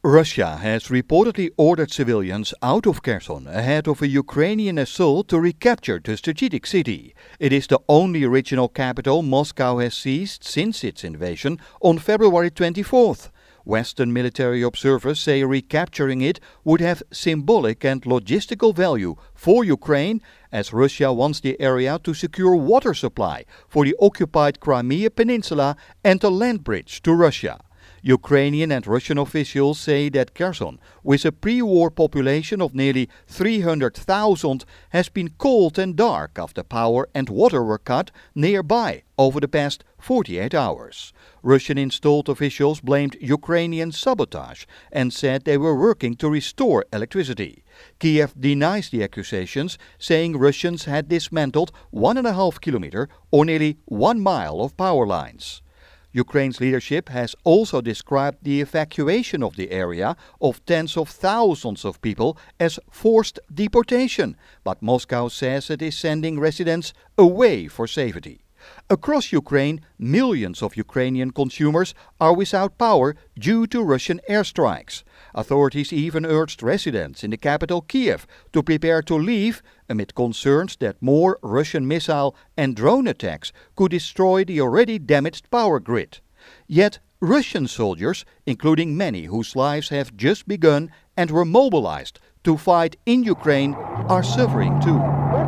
Russia has reportedly ordered civilians out of Kherson ahead of a Ukrainian assault to recapture the strategic city. It is the only regional capital Moscow has seized since its invasion on February 24th. Western military observers say recapturing it would have symbolic and logistical value for Ukraine, as Russia wants the area to secure water supply for the occupied Crimea Peninsula and a land bridge to Russia. Ukrainian and Russian officials say that Kherson, with a pre-war population of nearly 300,000, has been cold and dark after power and water were cut nearby over the past 48 hours. Russian-installed officials blamed Ukrainian sabotage and said they were working to restore electricity. Kiev denies the accusations, saying Russians had dismantled 1.5 kilometers or nearly 1 mile of power lines. Ukraine's leadership has also described the evacuation of the area of tens of thousands of people as forced deportation, but Moscow says it is sending residents away for safety. Across Ukraine, millions of Ukrainian consumers are without power due to Russian airstrikes. Authorities even urged residents in the capital Kiev to prepare to leave amid concerns that more Russian missile and drone attacks could destroy the already damaged power grid. Yet Russian soldiers, including many whose lives have just begun and were mobilized to fight in Ukraine, are suffering too.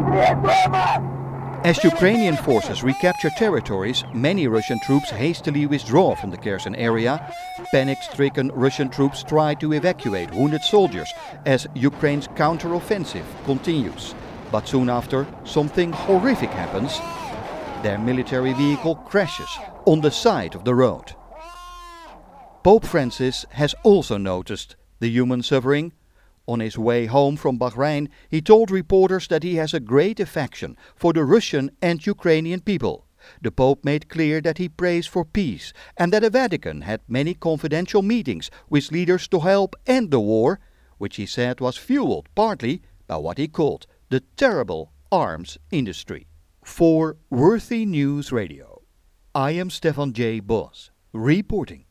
As Ukrainian forces recapture territories, many Russian troops hastily withdraw from the Kherson area. Panic-stricken Russian troops try to evacuate wounded soldiers as Ukraine's counter-offensive continues. But soon after, something horrific happens. Their military vehicle crashes on the side of the road. Pope Francis has also noticed the human suffering. On his way home from Bahrain, he told reporters that he has a great affection for the Russian and Ukrainian people. The Pope made clear that he prays for peace and that the Vatican had many confidential meetings with leaders to help end the war, which he said was fueled partly by what he called the terrible arms industry. For Worthy News Radio, I am Stefan J. Bos, reporting.